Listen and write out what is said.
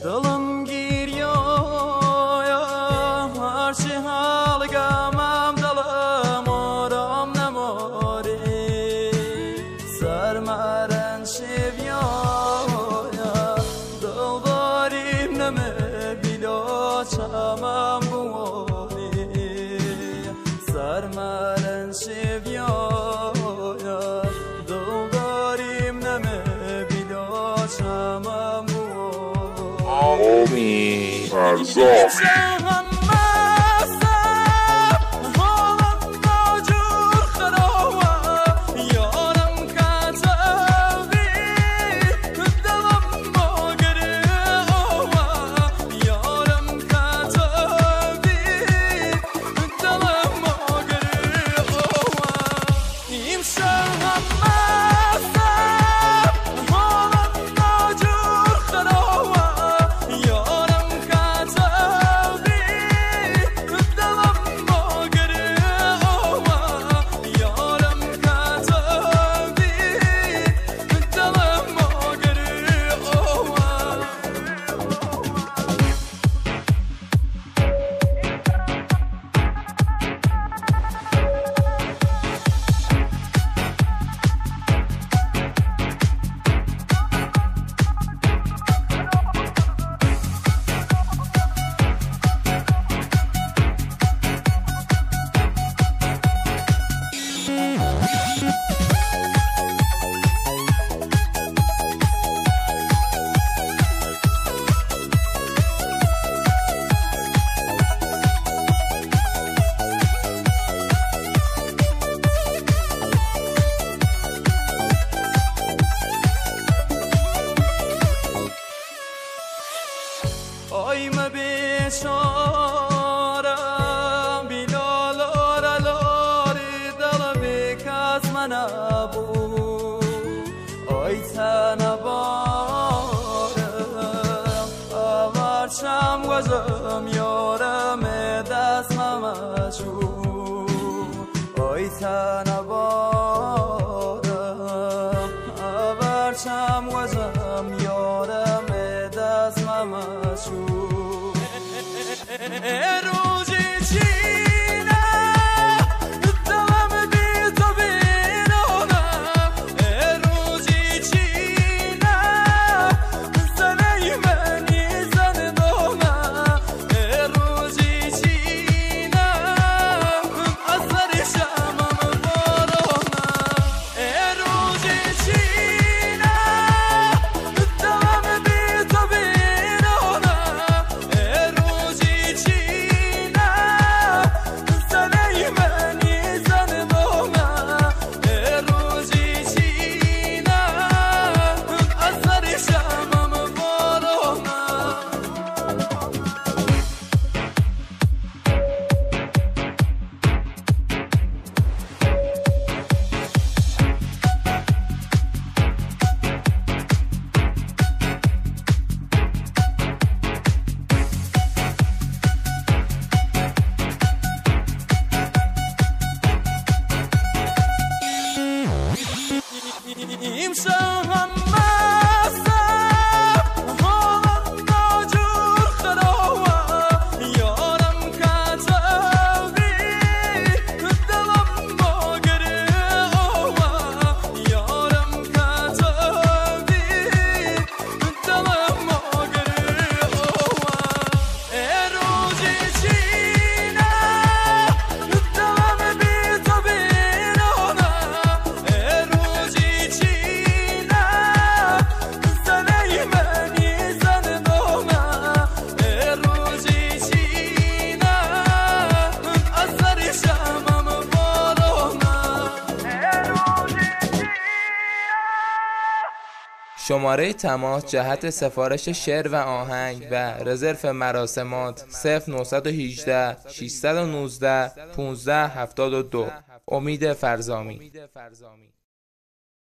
دلم گیریای هرچی حال گمم دلم آرام نماری سرمرن شیویای دل داریم نمی بیلا چمم بواری سرمرن شیویای دل داریم نمی بیلا چمم آمی فرزامی آی بیچاره بیلال آرالاری دل بیکس من ابو آی تنبارم آورچم گذم یارم دست ممشو آی تنبارم آورچم گذم یارم دست ممشو روزی چینه دلم بی تو بیرونم روزی چینه زنه منی زن دومم روزی چینه اثر شمم بارونم روزی چینه دلم بی تو بیرونم روزی چینه زنه منی زن دومم روزی چینه اثر شمم بارونم امشب هم مستم حالم ناجور خرابم یارم کتبی دلم باگره یارم کتبی دلم باگره روزی چینه دلم بی تو بیرونم روزی چینه زنه منی زن دومم روزی چینه اثر شمم بارونم شماره تماس جهت سفارش شعر و آهنگ و رزرو مراسمات 0918 619 1572. امید فرزامی.